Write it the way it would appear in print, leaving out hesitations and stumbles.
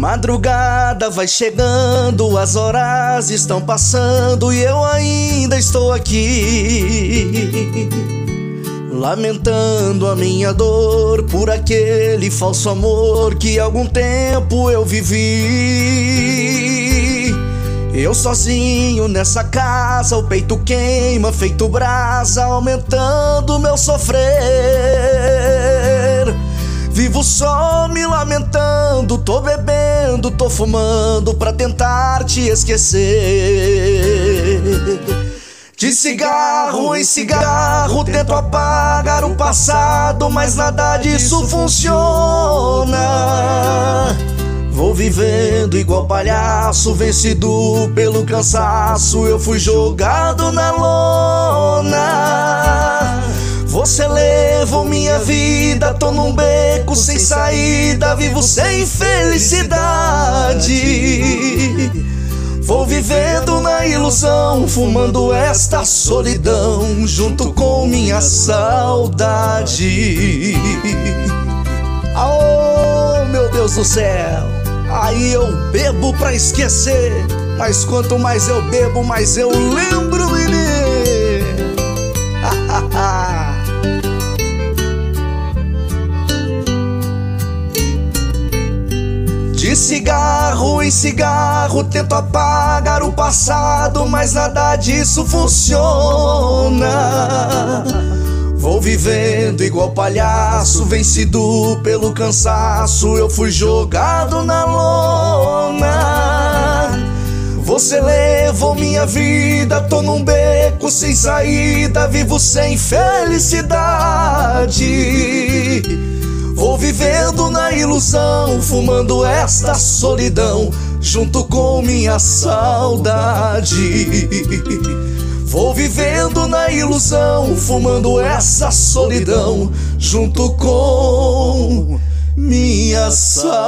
madrugada vai chegando, as horas estão passando e eu ainda estou aqui, lamentando a minha dor por aquele falso amor que há algum tempo eu vivi. Eu sozinho nessa casa, o peito queima feito brasa, aumentando meu sofrer. Vivo só me lamentando, tô bebendo, tô fumando pra tentar te esquecer. De cigarro em cigarro tento apagar o passado, mas nada disso funciona. Vou vivendo igual palhaço, vencido pelo cansaço, eu fui jogado na lona. Você levou minha vida, tô num beco sem saída, vivo sem felicidade. Vou vivendo na ilusão, fumando esta solidão, junto com minha saudade. Oh, meu Deus do céu! Aí eu bebo pra esquecer, mas quanto mais eu bebo, mais eu lembro, menino. De cigarro em cigarro tento apagar o passado, mas nada disso funciona. Vou vivendo igual palhaço, vencido pelo cansaço, eu fui jogado na lona. Você levou minha vida, tô num beco sem saída, vivo sem felicidade. Vou vivendo na ilusão, fumando esta solidão, junto com minha saudade. Vou vivendo na ilusão, fumando essa solidão, junto com minha saudade.